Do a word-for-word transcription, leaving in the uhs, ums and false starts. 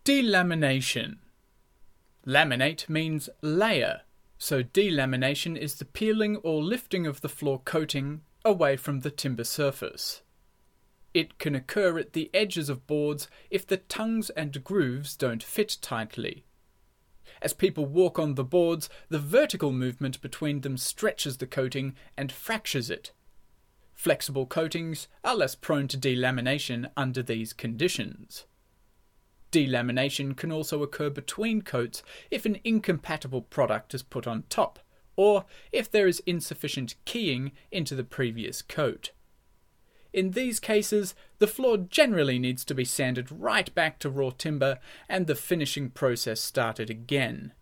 Delamination. Laminate means layer, so delamination is the peeling or lifting of the floor coating away from the timber surface. It can occur at the edges of boards if the tongues and grooves don't fit tightly. As people walk on the boards, the vertical movement between them stretches the coating and fractures it. Flexible coatings are less prone to delamination under these conditions. Delamination can also occur between coats if an incompatible product is put on top, or if there is insufficient keying into the previous coat. In these cases, the floor generally needs to be sanded right back to raw timber and the finishing process started again.